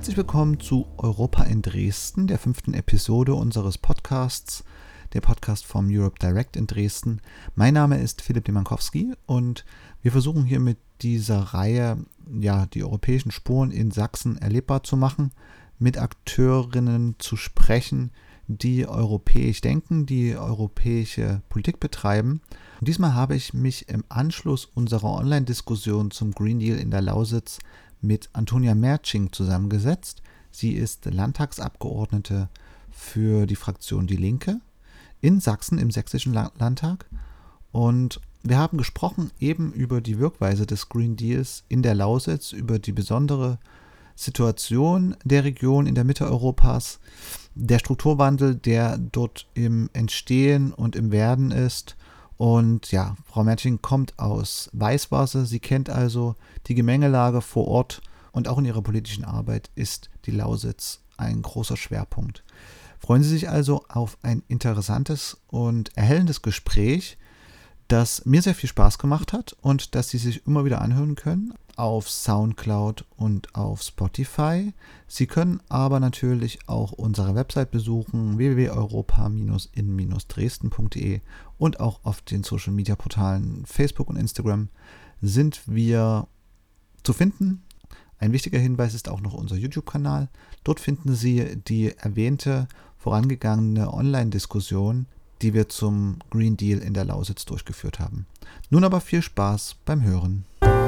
Herzlich willkommen zu Europa in Dresden, der 5. Episode unseres Podcasts, der Podcast vom Europe Direct in Dresden. Mein Name ist Philipp Demankowski und wir versuchen hier mit dieser Reihe die europäischen Spuren in Sachsen erlebbar zu machen, mit Akteurinnen zu sprechen, die europäisch denken, die europäische Politik betreiben. Und diesmal habe ich mich im Anschluss unserer Online-Diskussion zum Green Deal in der Lausitz mit Antonia Mertsching zusammengesetzt. Sie ist Landtagsabgeordnete für die Fraktion Die Linke in Sachsen im Sächsischen Landtag. Und wir haben gesprochen eben über die Wirkweise des Green Deals in der Lausitz, über die besondere Situation der Region in der Mitte Europas, der Strukturwandel, der dort im Entstehen und im Werden ist. Und ja, Frau Mertsching kommt aus Weißwasser, sie kennt also die Gemengelage vor Ort und auch in ihrer politischen Arbeit ist die Lausitz ein großer Schwerpunkt. Freuen Sie sich also auf ein interessantes und erhellendes Gespräch, das mir sehr viel Spaß gemacht hat und das Sie sich immer wieder anhören können auf Soundcloud und auf Spotify. Sie können aber natürlich auch unsere Website besuchen, www.europa-in-dresden.de, und auch auf den Social-Media-Portalen Facebook und Instagram sind wir zu finden. Ein wichtiger Hinweis ist auch noch unser YouTube-Kanal. Dort finden Sie die erwähnte vorangegangene Online-Diskussion, die wir zum Green Deal in der Lausitz durchgeführt haben. Nun aber viel Spaß beim Hören.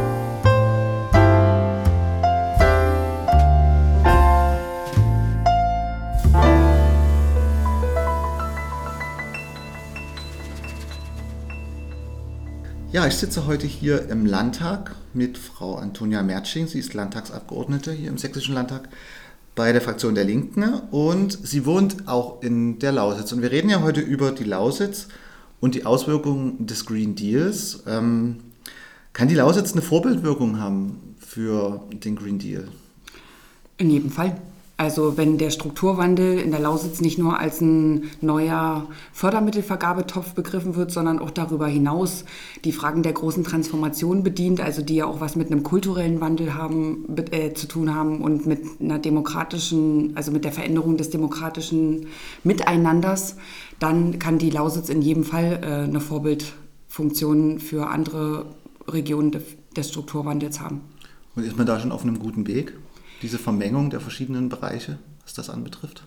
Ja, ich sitze heute hier im Landtag mit Frau Antonia Mertsching. Sie ist Landtagsabgeordnete hier im Sächsischen Landtag bei der Fraktion der Linken und sie wohnt auch in der Lausitz. Und wir reden ja heute über die Lausitz und die Auswirkungen des Green Deals. Kann die Lausitz eine Vorbildwirkung haben für den Green Deal? In jedem Fall. Also wenn der Strukturwandel in der Lausitz nicht nur als ein neuer Fördermittelvergabetopf begriffen wird, sondern auch darüber hinaus die Fragen der großen Transformation bedient, also die ja auch was mit einem kulturellen Wandel zu tun haben und mit einer demokratischen, also mit der Veränderung des demokratischen Miteinanders, dann kann die Lausitz in jedem Fall eine Vorbildfunktion für andere Regionen des Strukturwandels haben. Und ist man da schon auf einem guten Weg? Diese Vermengung der verschiedenen Bereiche, was das anbetrifft?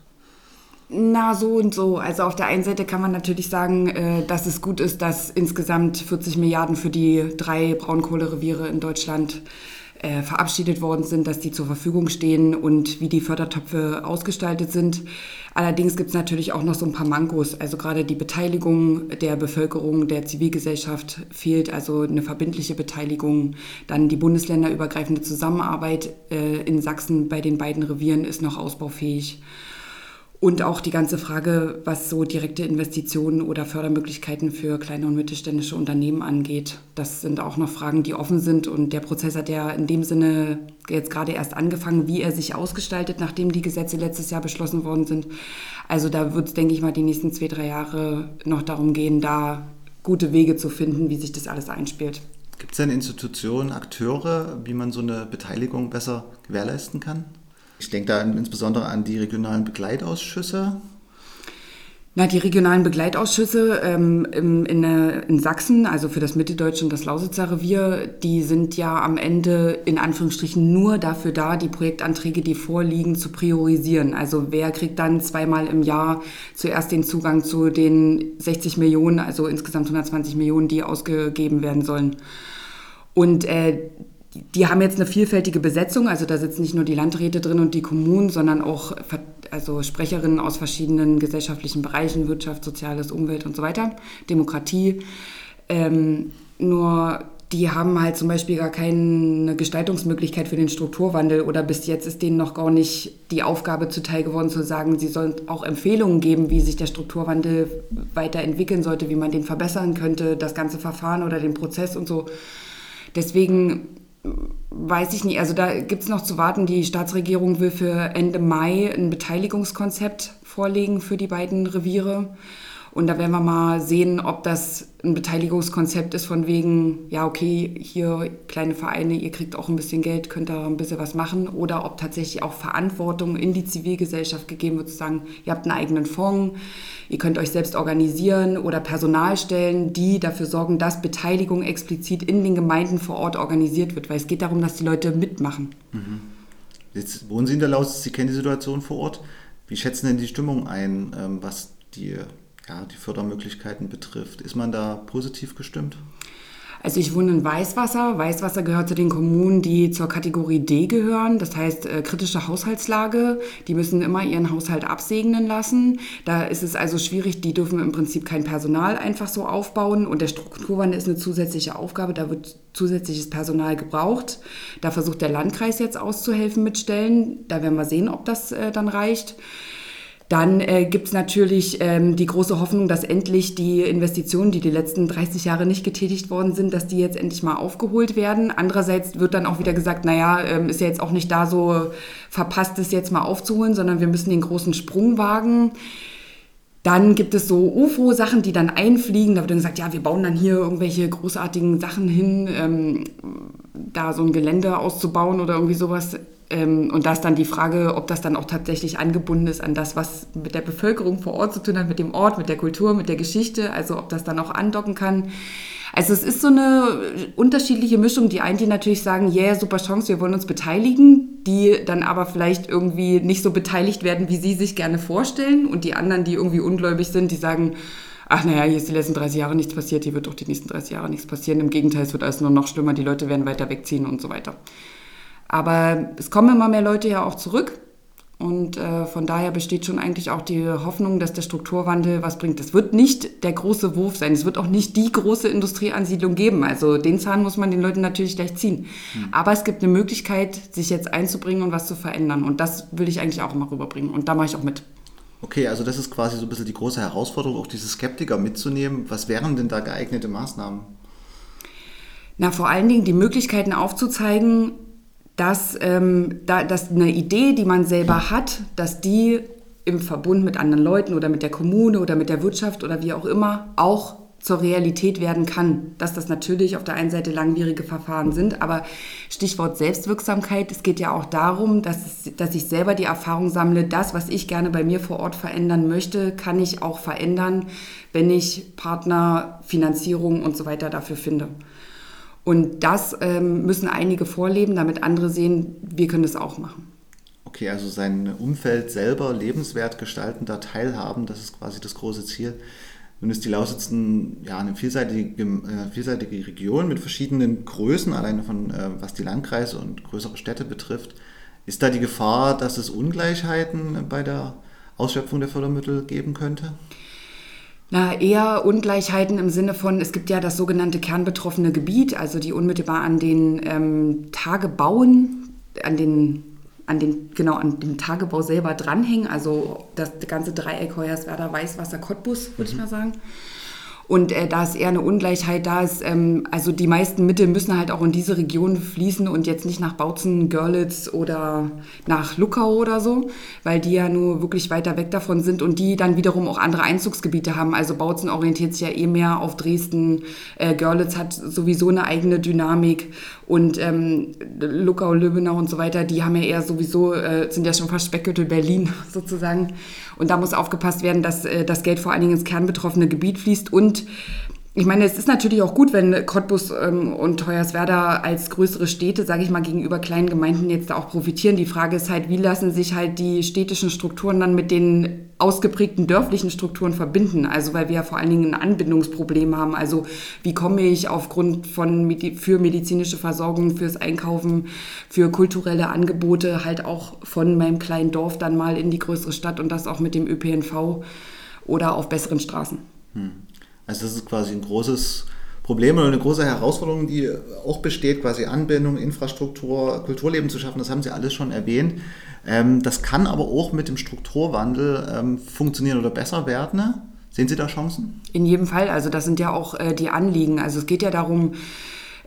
Na, so und so. Also auf der einen Seite kann man natürlich sagen, dass es gut ist, dass insgesamt 40 Milliarden für die 3 Braunkohlereviere in Deutschland verabschiedet worden sind, dass die zur Verfügung stehen und wie die Fördertöpfe ausgestaltet sind. Allerdings gibt es natürlich auch noch so ein paar Mankos. Also gerade die Beteiligung der Bevölkerung, der Zivilgesellschaft fehlt, also eine verbindliche Beteiligung. Dann die bundesländerübergreifende Zusammenarbeit in Sachsen bei den beiden Revieren ist noch ausbaufähig. Und auch die ganze Frage, was so direkte Investitionen oder Fördermöglichkeiten für kleine und mittelständische Unternehmen angeht. Das sind auch noch Fragen, die offen sind. Und der Prozess hat ja in dem Sinne jetzt gerade erst angefangen, wie er sich ausgestaltet, nachdem die Gesetze letztes Jahr beschlossen worden sind. Also da wird es, denke ich mal, die nächsten 2-3 Jahre noch darum gehen, da gute Wege zu finden, wie sich das alles einspielt. Gibt es denn Institutionen, Akteure, wie man so eine Beteiligung besser gewährleisten kann? Ich denke da insbesondere an die regionalen Begleitausschüsse. Na, die regionalen Begleitausschüsse in Sachsen, also für das Mitteldeutsche und das Lausitzer Revier, die sind ja am Ende in Anführungsstrichen nur dafür da, die Projektanträge, die vorliegen, zu priorisieren. Also wer kriegt dann 2-mal im Jahr zuerst den Zugang zu den 60 Millionen, also insgesamt 120 Millionen, die ausgegeben werden sollen. Und die haben jetzt eine vielfältige Besetzung, also da sitzen nicht nur die Landräte drin und die Kommunen, sondern auch Sprecherinnen aus verschiedenen gesellschaftlichen Bereichen, Wirtschaft, Soziales, Umwelt und so weiter, Demokratie. Nur die haben halt zum Beispiel gar keine Gestaltungsmöglichkeit für den Strukturwandel oder bis jetzt ist denen noch gar nicht die Aufgabe zuteil geworden, zu sagen, sie sollen auch Empfehlungen geben, wie sich der Strukturwandel weiterentwickeln sollte, wie man den verbessern könnte, das ganze Verfahren oder den Prozess und so. Deswegen weiß ich nicht, also da gibt es noch zu warten. Die Staatsregierung will für Ende Mai ein Beteiligungskonzept vorlegen für die beiden Reviere. Und da werden wir mal sehen, ob das ein Beteiligungskonzept ist von wegen, ja okay, hier kleine Vereine, ihr kriegt auch ein bisschen Geld, könnt da ein bisschen was machen. Oder ob tatsächlich auch Verantwortung in die Zivilgesellschaft gegeben wird, zu sagen, ihr habt einen eigenen Fonds, ihr könnt euch selbst organisieren oder Personal stellen, die dafür sorgen, dass Beteiligung explizit in den Gemeinden vor Ort organisiert wird. Weil es geht darum, dass die Leute mitmachen. Mhm. Jetzt wohnen Sie in der Lausitz, Sie kennen die Situation vor Ort. Wie schätzen denn die Stimmung ein, was die Fördermöglichkeiten betrifft? Ist man da positiv gestimmt? Also ich wohne in Weißwasser. Weißwasser gehört zu den Kommunen, die zur Kategorie D gehören. Das heißt kritische Haushaltslage. Die müssen immer ihren Haushalt absegnen lassen. Da ist es also schwierig. Die dürfen im Prinzip kein Personal einfach so aufbauen. Und der Strukturwandel ist eine zusätzliche Aufgabe. Da wird zusätzliches Personal gebraucht. Da versucht der Landkreis jetzt auszuhelfen mit Stellen. Da werden wir sehen, ob das dann reicht. Dann gibt es natürlich die große Hoffnung, dass endlich die Investitionen, die letzten 30 Jahre nicht getätigt worden sind, dass die jetzt endlich mal aufgeholt werden. Andererseits wird dann auch wieder gesagt, ist ja jetzt auch nicht da so verpasst, es jetzt mal aufzuholen, sondern wir müssen den großen Sprung wagen. Dann gibt es so UFO-Sachen, die dann einfliegen. Da wird dann gesagt, ja, wir bauen dann hier irgendwelche großartigen Sachen hin, da so ein Gelände auszubauen oder irgendwie sowas. Und da ist dann die Frage, ob das dann auch tatsächlich angebunden ist an das, was mit der Bevölkerung vor Ort zu tun hat, mit dem Ort, mit der Kultur, mit der Geschichte, also ob das dann auch andocken kann. Also es ist so eine unterschiedliche Mischung. Die einen, die natürlich sagen, super Chance, wir wollen uns beteiligen, die dann aber vielleicht irgendwie nicht so beteiligt werden, wie sie sich gerne vorstellen. Und die anderen, die irgendwie ungläubig sind, die sagen, hier ist die letzten 30 Jahre nichts passiert, hier wird doch die nächsten 30 Jahre nichts passieren. Im Gegenteil, es wird alles nur noch schlimmer, die Leute werden weiter wegziehen und so weiter. Aber es kommen immer mehr Leute ja auch zurück und von daher besteht schon eigentlich auch die Hoffnung, dass der Strukturwandel was bringt. Das wird nicht der große Wurf sein, es wird auch nicht die große Industrieansiedlung geben. Also den Zahn muss man den Leuten natürlich gleich ziehen. Aber es gibt eine Möglichkeit, sich jetzt einzubringen und was zu verändern und das will ich eigentlich auch immer rüberbringen und da mache ich auch mit. Okay, also das ist quasi so ein bisschen die große Herausforderung, auch diese Skeptiker mitzunehmen. Was wären denn da geeignete Maßnahmen? Vor allen Dingen die Möglichkeiten aufzuzeigen, dass eine Idee, die man selber hat, dass die im Verbund mit anderen Leuten oder mit der Kommune oder mit der Wirtschaft oder wie auch immer auch zur Realität werden kann. Dass das natürlich auf der einen Seite langwierige Verfahren sind, aber Stichwort Selbstwirksamkeit, es geht ja auch darum, dass ich selber die Erfahrung sammle, das, was ich gerne bei mir vor Ort verändern möchte, kann ich auch verändern, wenn ich Partner, Finanzierung und so weiter dafür finde. Und das müssen einige vorleben, damit andere sehen, wir können das auch machen. Okay, also sein Umfeld selber lebenswert gestalten, da teilhaben, das ist quasi das große Ziel. Nun ist die Lausitz eine vielseitige Region mit verschiedenen Größen, alleine von was die Landkreise und größere Städte betrifft. Ist da die Gefahr, dass es Ungleichheiten bei der Ausschöpfung der Fördermittel geben könnte? Eher Ungleichheiten im Sinne von, es gibt ja das sogenannte kernbetroffene Gebiet, also die unmittelbar an den Tagebauen, an dem Tagebau selber dranhängen, also das ganze Dreieck Hoyerswerda, Weißwasser, Cottbus, würde ich mal sagen. Und da ist eher eine Ungleichheit da ist, also die meisten Mittel müssen halt auch in diese Region fließen und jetzt nicht nach Bautzen, Görlitz oder nach Luckau oder so, weil die ja nur wirklich weiter weg davon sind und die dann wiederum auch andere Einzugsgebiete haben. Also Bautzen orientiert sich ja mehr auf Dresden, Görlitz hat sowieso eine eigene Dynamik und Luckau, Lübbenau und so weiter, die haben ja eher sowieso, sind ja schon fast Speckgürtel Berlin sozusagen. Und da muss aufgepasst werden, dass das Geld vor allen Dingen ins kernbetroffene Gebiet fließt. Und ich meine, es ist natürlich auch gut, wenn Cottbus und Hoyerswerda als größere Städte, sage ich mal, gegenüber kleinen Gemeinden jetzt da auch profitieren. Die Frage ist halt, wie lassen sich halt die städtischen Strukturen dann mit den ausgeprägten dörflichen Strukturen verbinden? Also weil wir ja vor allen Dingen ein Anbindungsproblem haben. Also wie komme ich aufgrund für medizinische Versorgung, fürs Einkaufen, für kulturelle Angebote halt auch von meinem kleinen Dorf dann mal in die größere Stadt und das auch mit dem ÖPNV oder auf besseren Straßen. Also das ist quasi ein großes Problem oder eine große Herausforderung, die auch besteht, quasi Anbindung, Infrastruktur, Kulturleben zu schaffen, das haben Sie alles schon erwähnt. Das kann aber auch mit dem Strukturwandel funktionieren oder besser werden. Ne? Sehen Sie da Chancen? In jedem Fall, also das sind ja auch die Anliegen. Also es geht ja darum,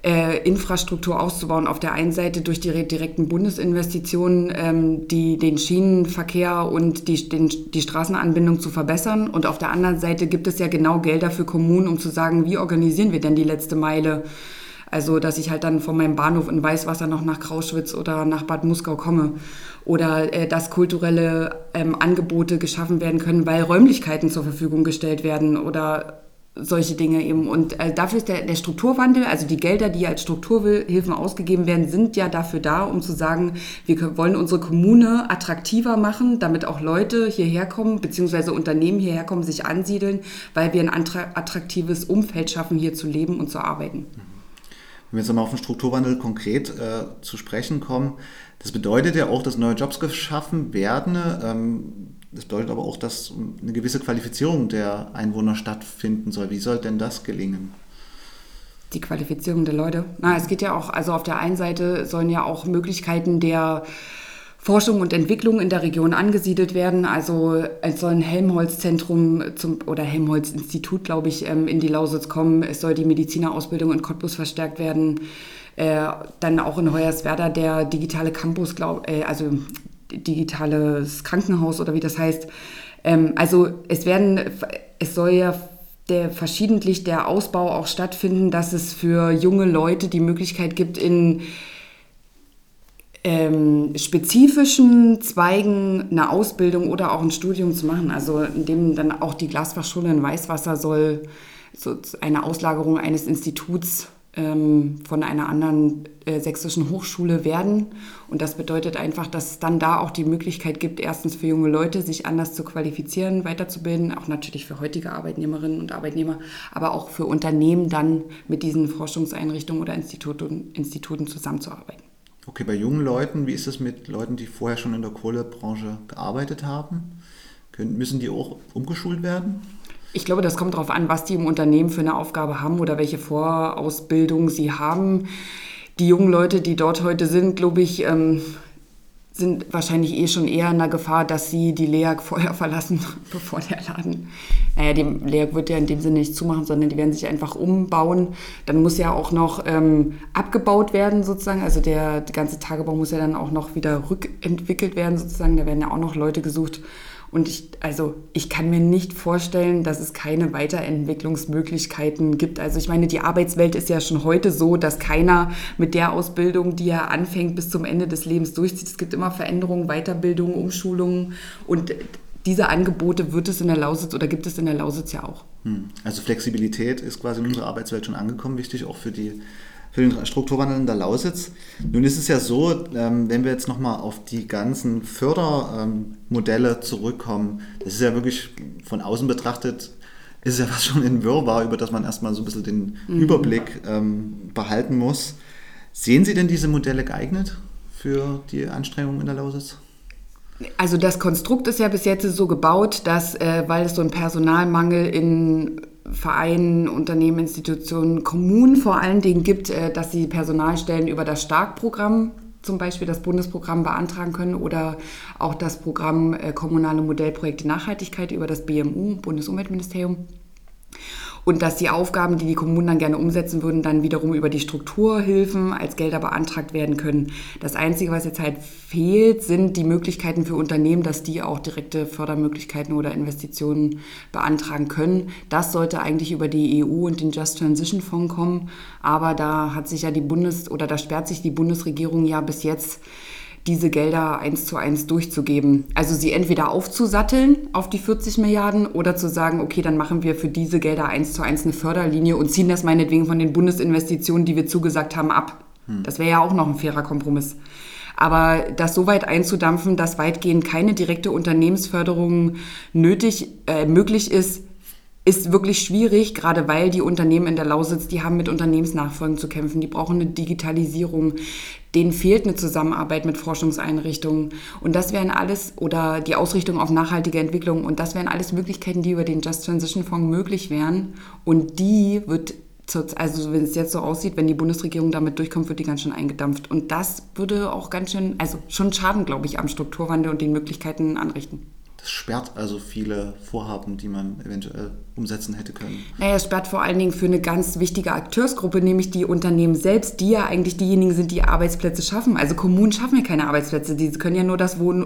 Infrastruktur auszubauen. Auf der einen Seite durch die direkten Bundesinvestitionen, die den Schienenverkehr und die Straßenanbindung zu verbessern. Und auf der anderen Seite gibt es ja genau Gelder für Kommunen, um zu sagen, wie organisieren wir denn die letzte Meile? Also, dass ich halt dann von meinem Bahnhof in Weißwasser noch nach Krauschwitz oder nach Bad Muskau komme. Oder dass kulturelle Angebote geschaffen werden können, weil Räumlichkeiten zur Verfügung gestellt werden oder solche Dinge eben. Und dafür ist der Strukturwandel, also die Gelder, die als Strukturhilfen ausgegeben werden, sind ja dafür da, um zu sagen, wir wollen unsere Kommune attraktiver machen, damit auch Leute hierher kommen, beziehungsweise Unternehmen hierher kommen, sich ansiedeln, weil wir ein attraktives Umfeld schaffen, hier zu leben und zu arbeiten. Wenn wir jetzt nochmal auf den Strukturwandel konkret zu sprechen kommen, das bedeutet ja auch, dass neue Jobs geschaffen werden. Das bedeutet aber auch, dass eine gewisse Qualifizierung der Einwohner stattfinden soll. Wie soll denn das gelingen? Die Qualifizierung der Leute? Es geht ja auch, also auf der einen Seite sollen ja auch Möglichkeiten der Forschung und Entwicklung in der Region angesiedelt werden. Also es soll ein Helmholtz-Zentrum oder Helmholtz-Institut, glaube ich, in die Lausitz kommen. Es soll die Medizinerausbildung in Cottbus verstärkt werden. Dann auch in Hoyerswerda der digitale Campus, also digitales Krankenhaus oder wie das heißt. Also es soll ja verschiedentlich der Ausbau auch stattfinden, dass es für junge Leute die Möglichkeit gibt, in spezifischen Zweigen eine Ausbildung oder auch ein Studium zu machen. Also in dem dann auch die Glasfachschule in Weißwasser soll so eine Auslagerung eines Instituts von einer anderen sächsischen Hochschule werden. Und das bedeutet einfach, dass es dann da auch die Möglichkeit gibt, erstens für junge Leute, sich anders zu qualifizieren, weiterzubilden, auch natürlich für heutige Arbeitnehmerinnen und Arbeitnehmer, aber auch für Unternehmen dann mit diesen Forschungseinrichtungen oder Instituten zusammenzuarbeiten. Okay, bei jungen Leuten, wie ist es mit Leuten, die vorher schon in der Kohlebranche gearbeitet haben? Müssen die auch umgeschult werden? Ich glaube, das kommt darauf an, was die im Unternehmen für eine Aufgabe haben oder welche Vorausbildung sie haben. Die jungen Leute, die dort heute sind, glaube ich, sind wahrscheinlich schon eher in der Gefahr, dass sie die LEAG vorher verlassen, bevor der Laden... die LEAG wird ja in dem Sinne nicht zumachen, sondern die werden sich einfach umbauen. Dann muss ja auch noch abgebaut werden sozusagen. Also der ganze Tagebau muss ja dann auch noch wieder rückentwickelt werden sozusagen. Da werden ja auch noch Leute gesucht. Und ich kann mir nicht vorstellen, dass es keine Weiterentwicklungsmöglichkeiten gibt. Also ich meine, die Arbeitswelt ist ja schon heute so, dass keiner mit der Ausbildung, die er anfängt, bis zum Ende des Lebens durchzieht. Es gibt immer Veränderungen, Weiterbildungen, Umschulungen und diese Angebote gibt es in der Lausitz ja auch. Also Flexibilität ist quasi in unserer Arbeitswelt schon angekommen, wichtig auch für den Strukturwandel in der Lausitz. Nun ist es ja so, wenn wir jetzt nochmal auf die ganzen Fördermodelle zurückkommen, das ist ja wirklich von außen betrachtet, ist es ja fast schon ein Wirrwarr, über das man erstmal so ein bisschen den Überblick behalten muss. Sehen Sie denn diese Modelle geeignet für die Anstrengungen in der Lausitz? Also das Konstrukt ist ja bis jetzt so gebaut, dass, weil es so einen Personalmangel in Vereinen, Unternehmen, Institutionen, Kommunen vor allen Dingen gibt, dass sie Personalstellen über das Stark-Programm, zum Beispiel das Bundesprogramm, beantragen können oder auch das Programm Kommunale Modellprojekte Nachhaltigkeit über das BMU, Bundesumweltministerium. Und dass die Aufgaben, die die Kommunen dann gerne umsetzen würden, dann wiederum über die Strukturhilfen als Gelder beantragt werden können. Das Einzige, was jetzt halt fehlt, sind die Möglichkeiten für Unternehmen, dass die auch direkte Fördermöglichkeiten oder Investitionen beantragen können. Das sollte eigentlich über die EU und den Just Transition Fonds kommen. Aber da hat sich ja da sperrt sich die Bundesregierung ja bis jetzt, diese Gelder 1:1 durchzugeben. Also sie entweder aufzusatteln auf die 40 Milliarden oder zu sagen, okay, dann machen wir für diese Gelder 1:1 eine Förderlinie und ziehen das meinetwegen von den Bundesinvestitionen, die wir zugesagt haben, ab. Das wäre ja auch noch ein fairer Kompromiss. Aber das so weit einzudampfen, dass weitgehend keine direkte Unternehmensförderung möglich ist wirklich schwierig, gerade weil die Unternehmen in der Lausitz, die haben mit Unternehmensnachfolgen zu kämpfen, die brauchen eine Digitalisierung, denen fehlt eine Zusammenarbeit mit Forschungseinrichtungen und das wären alles, oder die Ausrichtung auf nachhaltige Entwicklung und das wären alles Möglichkeiten, die über den Just Transition Fonds möglich wären und die wird, also wenn es jetzt so aussieht, wenn die Bundesregierung damit durchkommt, wird die ganz schön eingedampft und das würde auch ganz schön, also schon Schaden, glaube ich, am Strukturwandel und den Möglichkeiten anrichten. Das sperrt also viele Vorhaben, die man eventuell umsetzen hätte können. Naja, es sperrt vor allen Dingen für eine ganz wichtige Akteursgruppe, nämlich die Unternehmen selbst, die ja eigentlich diejenigen sind, die Arbeitsplätze schaffen. Also Kommunen schaffen ja keine Arbeitsplätze, die können ja nur das Wohn-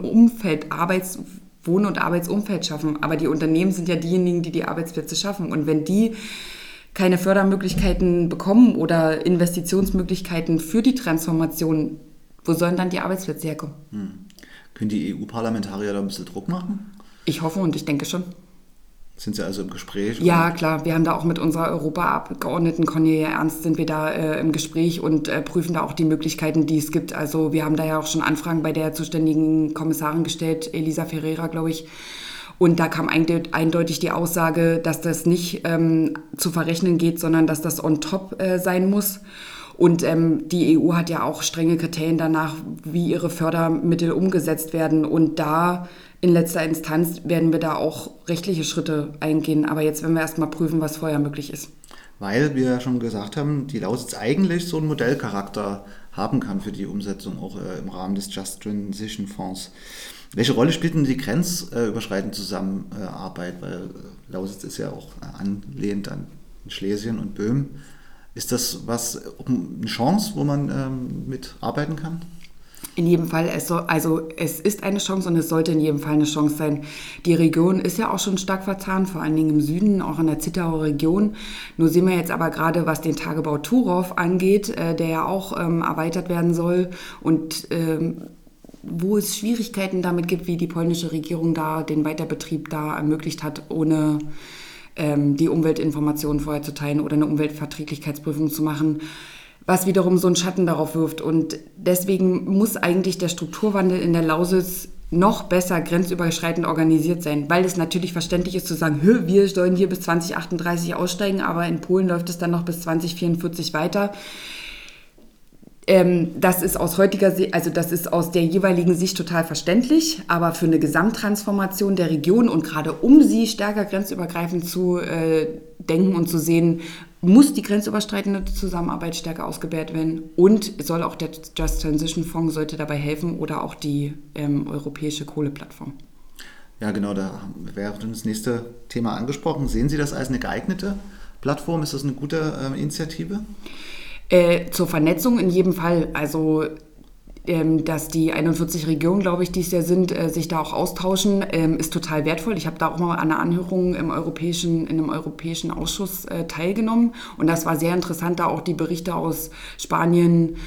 und Arbeitsumfeld schaffen. Aber die Unternehmen sind ja diejenigen, die die Arbeitsplätze schaffen. Und wenn die keine Fördermöglichkeiten bekommen oder Investitionsmöglichkeiten für die Transformation, wo sollen dann die Arbeitsplätze herkommen? Können die EU-Parlamentarier da ein bisschen Druck machen? Ich hoffe und ich denke schon. Sind Sie also im Gespräch? Ja, klar. Wir haben da auch mit unserer Europaabgeordneten Cornelia Ernst sind wir da im Gespräch und prüfen da auch die Möglichkeiten, die es gibt. Also wir haben da ja auch schon Anfragen bei der zuständigen Kommissarin gestellt, Elisa Ferreira, glaube ich. Und da kam eindeutig die Aussage, dass das nicht zu verrechnen geht, sondern dass das on top sein muss. Und die EU hat ja auch strenge Kriterien danach, wie ihre Fördermittel umgesetzt werden. Und da in letzter Instanz werden wir da auch rechtliche Schritte eingehen. Aber jetzt werden wir erstmal prüfen, was vorher möglich ist. Weil wir ja schon gesagt haben, die Lausitz eigentlich so einen Modellcharakter haben kann für die Umsetzung, auch im Rahmen des Just Transition Fonds. Welche Rolle spielt denn die grenzüberschreitende Zusammenarbeit? Weil Lausitz ist ja auch anlehnt an Schlesien und Böhmen. Ist das eine Chance, wo man mitarbeiten kann? In jedem Fall, es ist eine Chance und es sollte in jedem Fall eine Chance sein. Die Region ist ja auch schon stark verzahnt, vor allen Dingen im Süden, auch in der Zittauer Region. Nur sehen wir jetzt aber gerade, was den Tagebau Turów angeht, der ja auch erweitert werden soll und wo es Schwierigkeiten damit gibt, wie die polnische Regierung da den Weiterbetrieb da ermöglicht hat, ohne die Umweltinformationen vorher zu teilen oder eine Umweltverträglichkeitsprüfung zu machen, was wiederum so einen Schatten darauf wirft. Und deswegen muss eigentlich der Strukturwandel in der Lausitz noch besser grenzüberschreitend organisiert sein, weil es natürlich verständlich ist zu sagen, wir sollen hier bis 2038 aussteigen, aber in Polen läuft es dann noch bis 2044 weiter. Das ist aus heutiger Sicht, also das ist aus der jeweiligen Sicht total verständlich, aber für eine Gesamttransformation der Region und gerade um sie stärker grenzübergreifend zu denken und zu sehen, muss die grenzüberschreitende Zusammenarbeit stärker ausgebaut werden und soll auch der Just Transition Fonds sollte dabei helfen oder auch die europäische Kohleplattform. Ja, genau, da wäre das nächste Thema angesprochen. Sehen Sie das als eine geeignete Plattform? Ist das eine gute Initiative? Zur Vernetzung in jedem Fall. Also, dass die 41 Regionen, glaube ich, die es ja sind, sich da auch austauschen, ist total wertvoll. Ich habe da auch mal an einer Anhörung in einem europäischen Ausschuss teilgenommen. Und das war sehr interessant, da auch die Berichte aus Spanien,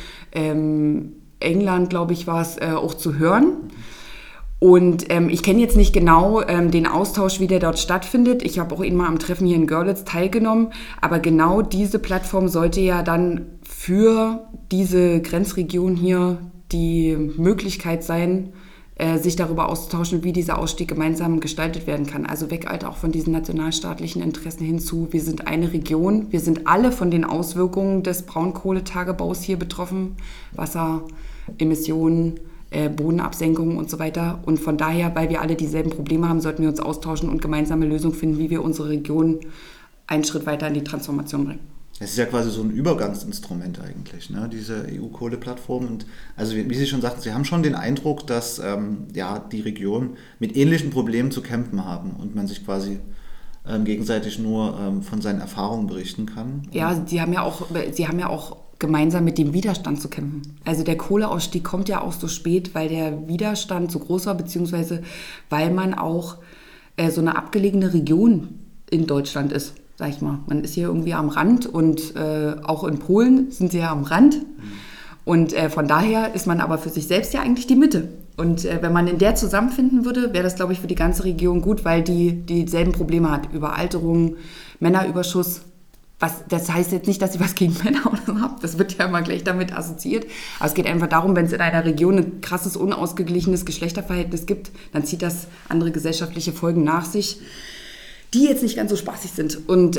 England, glaube ich, war es, auch zu hören. Und ich kenne jetzt nicht genau den Austausch, wie der dort stattfindet. Ich habe auch eben mal am Treffen hier in Görlitz teilgenommen. Aber genau diese Plattform sollte ja dann für diese Grenzregion hier die Möglichkeit sein, sich darüber auszutauschen, wie dieser Ausstieg gemeinsam gestaltet werden kann. Also weg halt auch von diesen nationalstaatlichen Interessen hinzu. Wir sind eine Region. Wir sind alle von den Auswirkungen des Braunkohletagebaus hier betroffen. Wasser, Emissionen, Bodenabsenkungen und so weiter. Und von daher, weil wir alle dieselben Probleme haben, sollten wir uns austauschen und gemeinsame Lösungen finden, wie wir unsere Region einen Schritt weiter in die Transformation bringen. Es ist ja quasi so ein Übergangsinstrument eigentlich, ne? Diese EU-Kohleplattform. Und also wie Sie schon sagten, Sie haben schon den Eindruck, dass die Regionen mit ähnlichen Problemen zu kämpfen haben und man sich quasi gegenseitig nur von seinen Erfahrungen berichten kann. Ja, Sie haben ja auch gemeinsam mit dem Widerstand zu kämpfen. Also der Kohleausstieg kommt ja auch so spät, weil der Widerstand so groß war, beziehungsweise weil man auch so eine abgelegene Region in Deutschland ist, sag ich mal. Man ist hier irgendwie am Rand und auch in Polen sind sie ja am Rand. Und von daher ist man aber für sich selbst ja eigentlich die Mitte. Und wenn man in der zusammenfinden würde, wäre das, glaube ich, für die ganze Region gut, weil die dieselben Probleme hat. Überalterung, Männerüberschuss. Das heißt jetzt nicht, dass ich was gegen Männer oder so habe. Das wird ja immer gleich damit assoziiert. Aber es geht einfach darum, wenn es in einer Region ein krasses, unausgeglichenes Geschlechterverhältnis gibt, dann zieht das andere gesellschaftliche Folgen nach sich, die jetzt nicht ganz so spaßig sind. Und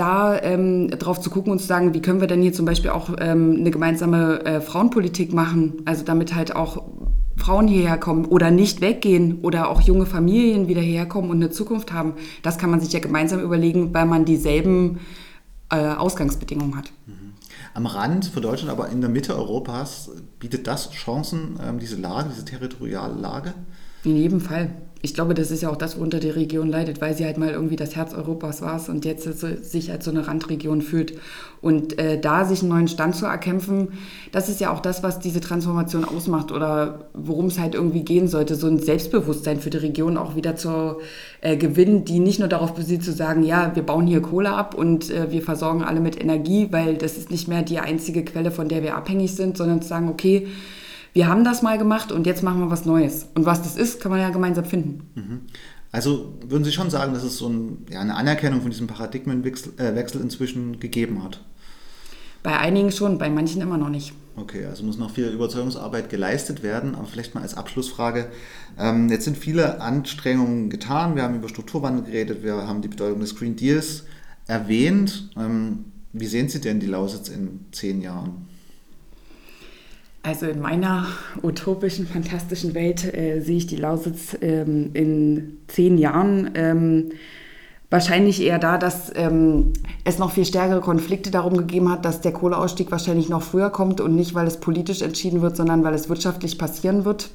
drauf zu gucken und zu sagen, wie können wir denn hier zum Beispiel auch eine gemeinsame Frauenpolitik machen, also damit halt auch Frauen hierher kommen oder nicht weggehen oder auch junge Familien wieder hierher kommen und eine Zukunft haben. Das kann man sich ja gemeinsam überlegen, weil man dieselben Ausgangsbedingungen hat. Am Rand von Deutschland, aber in der Mitte Europas, bietet das Chancen, diese territoriale Lage? In jedem Fall. ich glaube, das ist ja auch das, worunter die Region leidet, weil sie halt mal irgendwie das Herz Europas war und jetzt sich als so eine Randregion fühlt. Und da sich einen neuen Stand zu erkämpfen, das ist ja auch das, was diese Transformation ausmacht oder worum es halt irgendwie gehen sollte, so ein Selbstbewusstsein für die Region auch wieder zu gewinnen, die nicht nur darauf basiert zu sagen, ja, wir bauen hier Kohle ab und wir versorgen alle mit Energie, weil das ist nicht mehr die einzige Quelle, von der wir abhängig sind, sondern zu sagen, okay, wir haben das mal gemacht und jetzt machen wir was Neues. Und was das ist, kann man ja gemeinsam finden. Also würden Sie schon sagen, dass es so eine Anerkennung von diesem Paradigmenwechsel inzwischen gegeben hat? Bei einigen schon, bei manchen immer noch nicht. Okay, also muss noch viel Überzeugungsarbeit geleistet werden, aber vielleicht mal als Abschlussfrage. Jetzt sind viele Anstrengungen getan, wir haben über Strukturwandel geredet, wir haben die Bedeutung des Green Deals erwähnt. Wie sehen Sie denn die Lausitz in 10 Jahren? Also in meiner utopischen, fantastischen Welt sehe ich die Lausitz in 10 Jahren wahrscheinlich eher da, dass es noch viel stärkere Konflikte darum gegeben hat, dass der Kohleausstieg wahrscheinlich noch früher kommt und nicht, weil es politisch entschieden wird, sondern weil es wirtschaftlich passieren wird.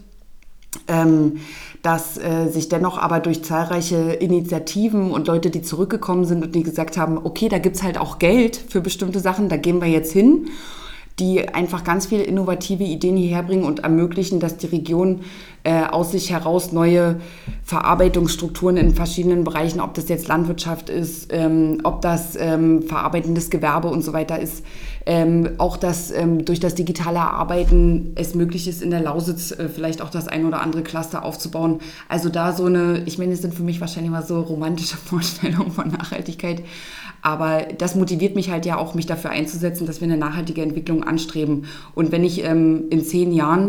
Dass sich dennoch aber durch zahlreiche Initiativen und Leute, die zurückgekommen sind und die gesagt haben, okay, da gibt's halt auch Geld für bestimmte Sachen, da gehen wir jetzt hin, die einfach ganz viele innovative Ideen hierher bringen und ermöglichen, dass die Region aus sich heraus neue Verarbeitungsstrukturen in verschiedenen Bereichen, ob das jetzt Landwirtschaft ist, ob das verarbeitendes Gewerbe und so weiter ist, auch dass durch das digitale Arbeiten es möglich ist, in der Lausitz vielleicht auch das ein oder andere Cluster aufzubauen. Also da so ich meine, das sind für mich wahrscheinlich mal so romantische Vorstellungen von Nachhaltigkeit, aber das motiviert mich halt ja auch, mich dafür einzusetzen, dass wir eine nachhaltige Entwicklung anstreben. Und wenn ich in 10 Jahren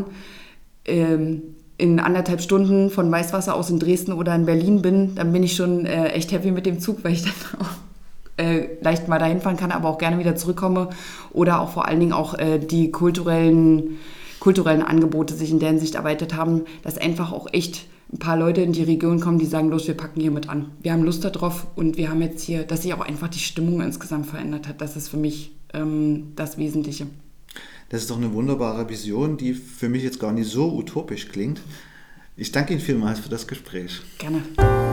in 1,5 Stunden von Weißwasser aus in Dresden oder in Berlin bin, dann bin ich schon echt happy mit dem Zug, weil ich dann auch leicht mal dahin fahren kann, aber auch gerne wieder zurückkomme oder auch vor allen Dingen auch die kulturellen Angebote sich in der Hinsicht erweitert haben, dass einfach auch echt ein paar Leute in die Region kommen, die sagen, los, wir packen hier mit an. Wir haben Lust darauf und wir haben jetzt hier, dass sich auch einfach die Stimmung insgesamt verändert hat. Das ist für mich das Wesentliche. Das ist doch eine wunderbare Vision, die für mich jetzt gar nicht so utopisch klingt. Ich danke Ihnen vielmals für das Gespräch. Gerne.